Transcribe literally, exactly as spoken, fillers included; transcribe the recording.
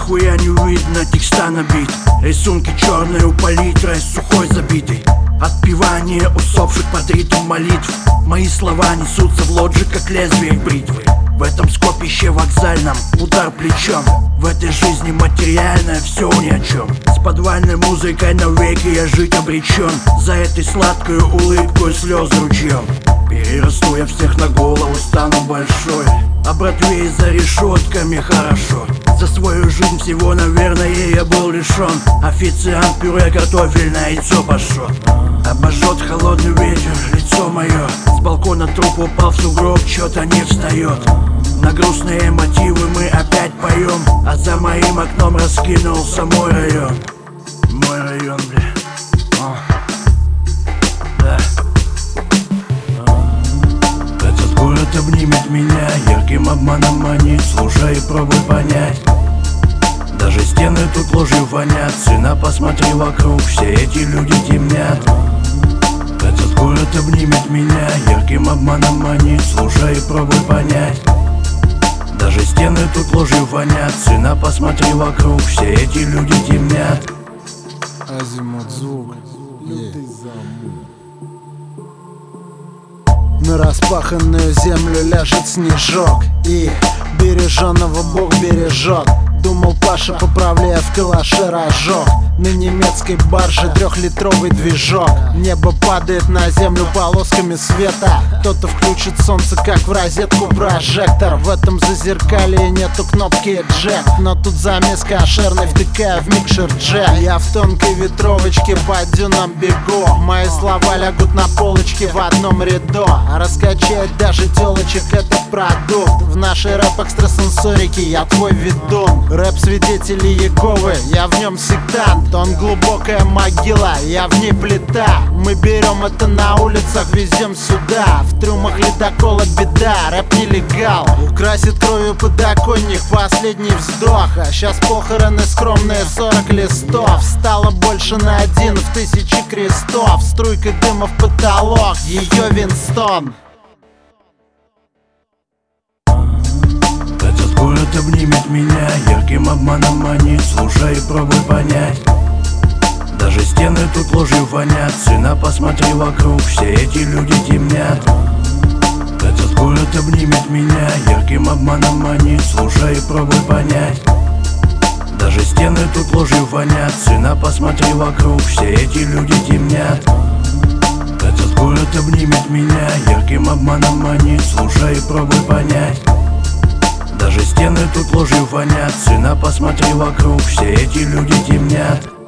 нихуя не видно, текста набит. Рисунки черные у палитры, сухой забитый. Отпевание усопших под ритм молитв. Мои слова несутся в лоджик, как лезвие бритвы. В этом скопище вокзальном удар плечом. В этой жизни материальное все ни о чем. С подвальной музыкой навеки я жить обречен. За этой сладкую улыбку и слезы ручьем. Перерасту я всех на голову, стану большой. А братве за решетками хорошо. За свою жизнь всего, наверное, я был лишен. Официант, пюре картофельное, яйцо пошел. Обожжет холодный ветер лицо мое. С балкона труп упал в сугроб, чё-то не встает. На грустные мотивы мы опять поем. А за моим окном раскинулся мой район. Мой район, бля. О. Да. Этот город обнимет меня, ярким обманом манит. Слушай и пробуй понять. Даже стены тут ложью вонят. Сына, посмотри вокруг, все эти люди темнят. Этот город обнимет меня, ярким обманом манит. Слушай и пробуй понять. Даже стены тут ложью вонят. Сына, посмотри вокруг, все эти люди темнят. Азимут звук, лютый замут. На распаханную землю ляжет снежок, и береженого Бог бережет. Думал Паша, поправляя в калаше рожок. На немецкой барже трехлитровый движок. Небо падает на землю полосками света. Кто-то включит солнце, как в розетку прожектор. В этом зазеркалье нету кнопки джек, но тут замес кошерный, втыкая в микшер джек. Я в тонкой ветровочке по дюнам бегу. Мои слова лягут на полочке в одном ряду. Раскачает даже телочек этот продукт. В нашей рэп-экстрасенсорике я твой ведун. Рэп свидетелей Иеговы, я в нем сектант. Он глубокая могила, я в ней плита. Мы берем это на улицах, везем сюда. В трюмах ледокола беда, рэп нелегал. Украсит кровью подоконник, последний вздох. А сейчас похороны скромные, сорок листов. Стало больше на один в тысячи крестов. Струйкой дыма в потолок, ее Винстон. Этот город обнимет меня, ярким обманом манит. Слушай и пробуй понять. Даже стены тут ложью вонят. Сына, посмотри вокруг, все эти люди темнят. Этот город обнимет меня, ярким обманом манит. Слушай и пробуй понять. Даже стены тут ложью вонят. Сына, посмотри вокруг, все эти люди темнят. Этот город обнимет меня, ярким обманом манит. Слушай и пробуй понять. Даже стены тут ложью вонят. Сына, посмотри вокруг, все эти люди темнят.